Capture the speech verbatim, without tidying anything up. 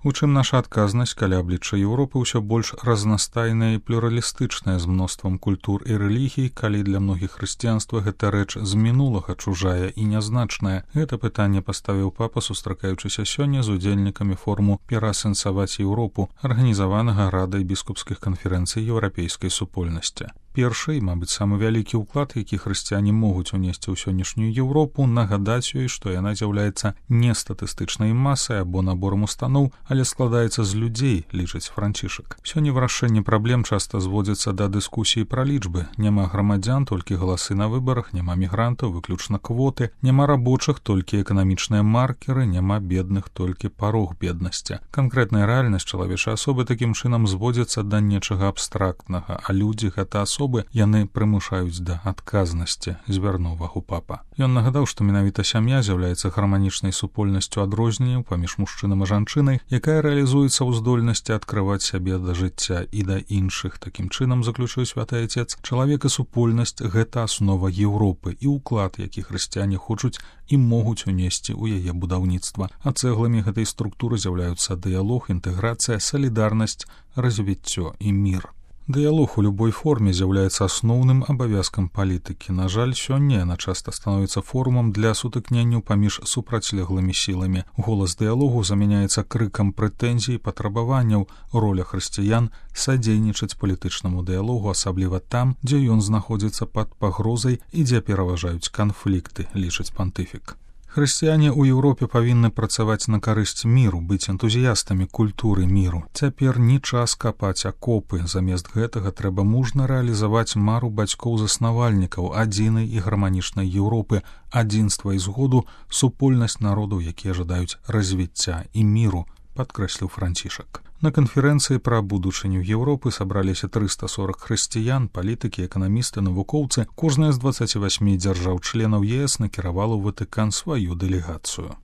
У чым наша адказнасць, калі аблічча Еўропы ўсё больш разнастайнае і плюралістычнае з мноствам культур і рэлігій, калі для многіх хрысціянства гэта рэч з мінулага, чужая і нязначная. Гэта пытанне паставіў папа, сустракаючыся сёння з удзельнікамі форуму «Пераасэнсаваць Еўропу», арганізаванага Радай біскупскіх канферэнцый еўрапейскай супольнасці. Першы і, мабыць, самы вялікі ўклад, які хрысціяне могуць унесці ў сённяшнюю Еўропу, нагадаць ёй, што яна з'яўляецца не статыстычнай масай або наборам устаноў, але складаецца з людзей, лічыць Францішак. Сёння вырашэнне праблем часта зводзіцца да дыскусіі пра лічбы. Няма грамадзян, толькі галасы на выбарах, няма мігрантаў, выключна квоты, няма рабочых, толькі эканамічныя маркеры, няма бедных, толькі парог беднасці. Канкрэтная рэальнасць чалавечай асобы такім чынам зводзіцца да нечага абстрактнага, а людзі гэта асобы, яны прымушаюць да адказнасці, звярнуў увагу папа. Ён нагадаў, што менавіта сям'я з'яўляецца гарманічнай супольнасцю адрозненняў паміж мужчынам і жанчынай, якая рэалізуецца ў здольнасці адкрываць сябе да жыцця і да іншых. Такім чынам, заключыў святы Айцец, чалавек і супольнасць — гэта аснова Еўропы і ўклад, які хрысціяне хочуць і могуць унесці ў яе будаўніцтва. А цэгламі гэтай структуры з'яўляюцца дыялог, інтэграцыя, салідарнасць, развіццё і мір. Дыялог у любой форме з'яўляецца асноўным абавязкам палітыкі. На жаль, сёння яна часта становіцца форумам для сутыкненняў паміж супрацьлеглымі сіламі. Голас дыялогу замяняецца крыкам прэтэнзій і патрабаванняў. Роля хрысціян — садзейнічаць палітычнаму дыялогу, асабліва там, дзе ён знаходзіцца пад пагрозай і дзе пераважаюць канфлікты, лічыць пантыфік. Хрысціяне ў Еўропе павінны працаваць на карысць міру, быць энтузіястамі культуры міру. Цяпер не час капаць акопы. Замест гэтага трэба мужна рэалізаваць мару бацькоў-заснавальнікаў адзінай і гарманічнай Еўропы, адзінства і згоду, супольнасць народаў, якія жадаюць развіцця і міру, падкрэсліў Францішак. На канферэнцыі пра будучыню Еўропы сабраліся трыста сорок хрысціян, палітыкі, эканамісты, навукоўцы. Кожная з дваццаці васьмі дзяржаў-членаў ЕС накіравала ў Ватыкан сваю дэлегацыю.